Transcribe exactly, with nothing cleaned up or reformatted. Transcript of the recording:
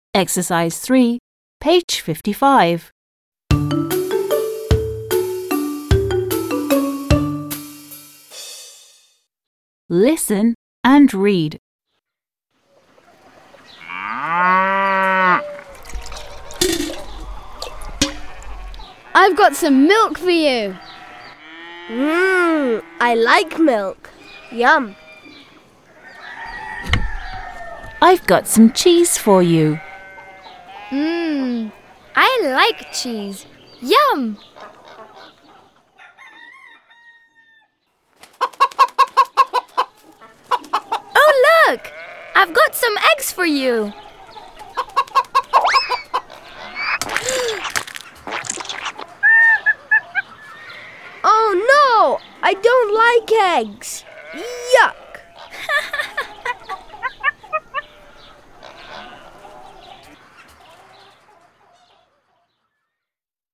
Exercise three, page fifty-five. Listen and read. I've got some milk for you. Mmm, I like milk. Yum. I've got some cheese for you. Mmm, I like cheese. Yum! Oh, look! I've got some eggs for you. Oh no! I don't like eggs.